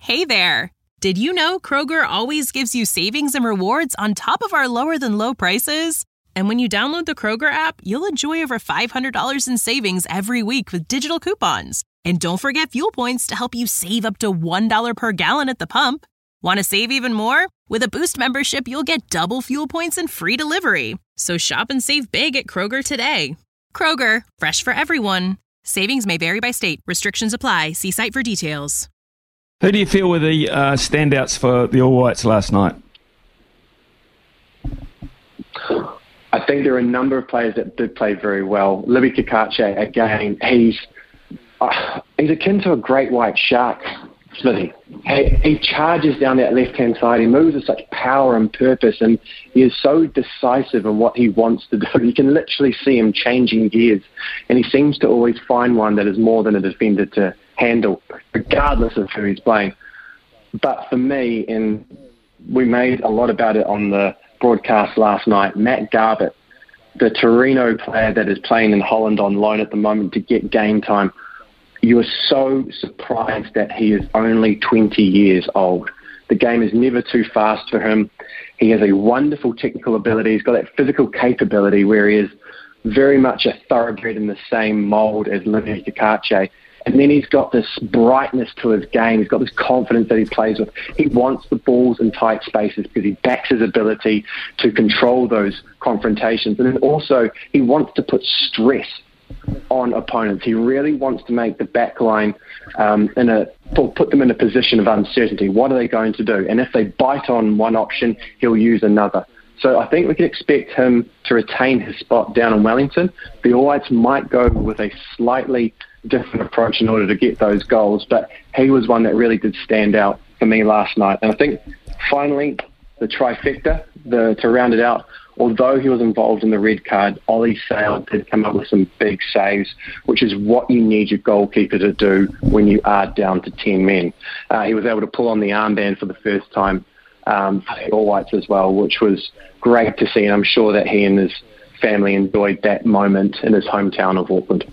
Hey there! Did you know Kroger always gives you savings and rewards on top of our lower-than-low prices? And when you download the Kroger app, you'll enjoy over $500 in savings every week with digital coupons. And don't forget fuel points to help you save up to $1 per gallon at the pump. Want to save even more? With a Boost membership, you'll get double fuel points and free delivery. So shop and save big at Kroger today. Kroger, fresh for everyone. Savings may vary by state. Restrictions apply. See site for details. Who do you feel were the standouts for the All Whites last night? I think there are a number of players that did play very well. Livy Cacace, again, he's akin to a great white shark, Smithy. He charges down that left-hand side. He moves with such power and purpose, and he is so decisive in what he wants to do. You can literally see him changing gears, and he seems to always find one that is more than a defender to handle, regardless of who he's playing. But for me, and we made a lot about it on the broadcast last night, Matt Garbutt, the Torino player that is playing in Holland on loan at the moment to get game time, you are so surprised that he is only 20 years old. The game is never too fast for him. He has a wonderful technical ability. He's got that physical capability where he is very much a thoroughbred in the same mould as Livy Cacace. And then he's got this brightness to his game. He's got this confidence that he plays with. He wants the balls in tight spaces because he backs his ability to control those confrontations. And then also he wants to put stress on opponents. He really wants to make the back line put them in a position of uncertainty. What are they going to do? And if they bite on one option, he'll use another. So I think we can expect him to retain his spot down in Wellington. The All Whites might go with a slightly different approach in order to get those goals, but he was one that really did stand out for me last night. And I think finally the trifecta, to round it out, although he was involved in the red card, Ollie Sale did come up with some big saves, which is what you need your goalkeeper to do when you are down to 10 men. He was able to pull on the armband for the first time for the All Whites as well, which was great to see, and I'm sure that he and his family enjoyed that moment in his hometown of Auckland.